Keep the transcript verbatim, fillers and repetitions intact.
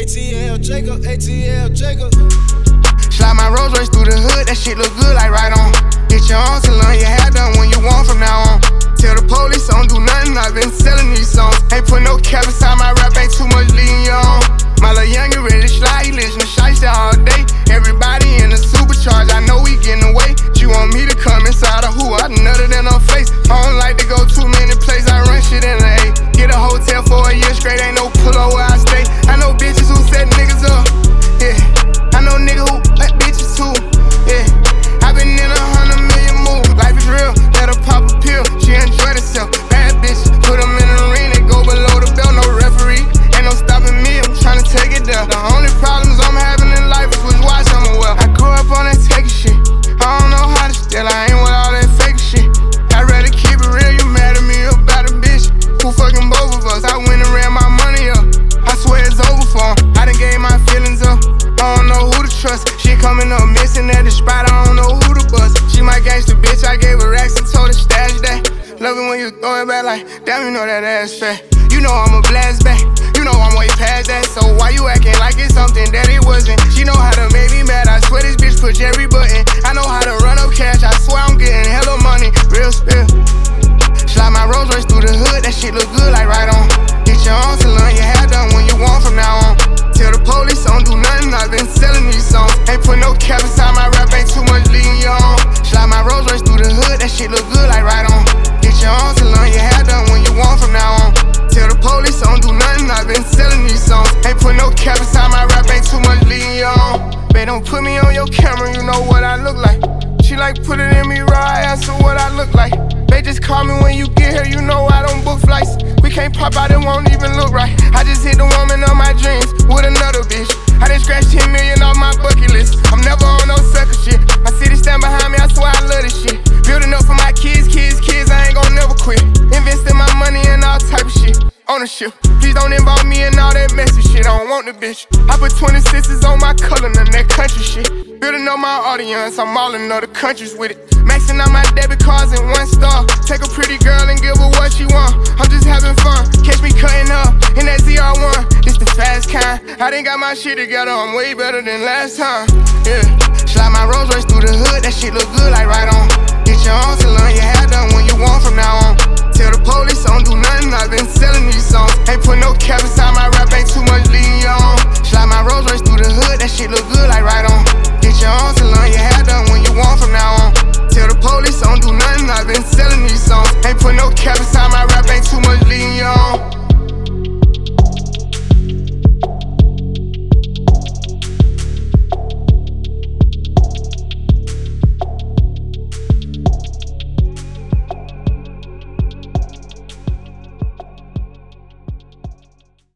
T L Jacob, A T L Jacob. Slide my Rolls Royce through the hood, that shit look good like right on. Get your own salon, your hair done when you want from now on. Tell the police I don't do nothing, I've been selling these songs. Ain't put no cap inside my rap, ain't too much leading you on. My little youngin' ready to slide, he listen to Shiesty all day. Everybody in the supercharge, I know we getting away. She want me to come inside of who? I nutted in her face. I don't like to go too many places, I run shit in the A. Get a hotel for a year straight, ain't no pillow where I stay. I know bitches who set niggas up, yeah. I know niggas who let bitches too, yeah. I been in a hundred million moves, life is real, let her pop a pill, she enjoyed herself. Bad bitch, put them in the ring, they go below the belt, no referee. Ain't no stopping me, I'm tryna take it down. The only problems I'm having in life is which watch I'm well. I grew up on that taking shit, I don't know how to steal, I ain't with all that fake shit. I'd rather keep it real, you mad at me about a bitch who fucking both of us. I went and ran my money up, I swear it's over for him. I done gave my feelings up, I don't know who to trust. She coming up missing at the spot, I don't know who to bust. She my gangster bitch, I gave her racks and told her stash that. Love it when you throw it back like, damn, you know that ass fat. You know I'm a blast back, you know I'm way past that. So why you acting like it's something that it wasn't? She know how to make me mad, I swear this bitch push every button. I know how to run up cash, I swear I'm getting hella money, real spill. Slide my Rolls Royce through the hood, that shit look good like right on. Get your own salon, your hair done when you want from now on. Tell the police I don't do nothing, I've been selling these songs. Ain't put no cap inside my rap, ain't too much leading you on. Slide my Rolls Royce through the hood, that shit look good like right on. Get your own salon, your hair done when you want from now on. Tell the police I don't do nothing, I've been selling these songs. Ain't put no cap inside my rap, ain't too much leading you on. Babe, don't put me on your camera, you know what I look like. She like put it in me raw, I answer what I look like. They just call me when you get here, you know I don't book flights. We can't pop out, it won't even look right. I just hit the woman of my dreams with another bitch. I done scratched ten million off my bucket list. I'm never on no sucker shit. My city stand behind me, I swear I love this shit. Building up for my kids, kids, kids, I ain't gon' never quit. Investing my money in all type of shit. Ownership, please don't involve me in all that messy shit. I don't want the bitch. I put twenty-sixes on my color, none that country shit. Building up my audience, I'm all in other countries with it. Maxing out my debit cards in one star. Take a pretty girl and give her what she want. I'm just having fun. Catch me cutting up in that Z R one. This the fast kind. I done got my shit together. I'm way better than last time. Yeah. Slide my Rolls Royce through the hood. That shit look good like right on. Get your own salon, your hair done when you want from now on. Tell the police I don't do nothing. I've been selling these songs. Ain't put no cap inside my rap. Ain't too much leading you on. Slide my Rolls Royce through the hood. That shit look good like right on. Get your own salon, your hair done when you want from now on. Tell the police I don't do nothing, I've been selling these songs. Ain't put no cap inside my rap, ain't too much